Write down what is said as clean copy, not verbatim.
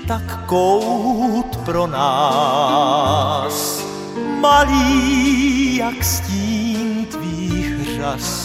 tak kout pro nás, malý jak stín tvých řas.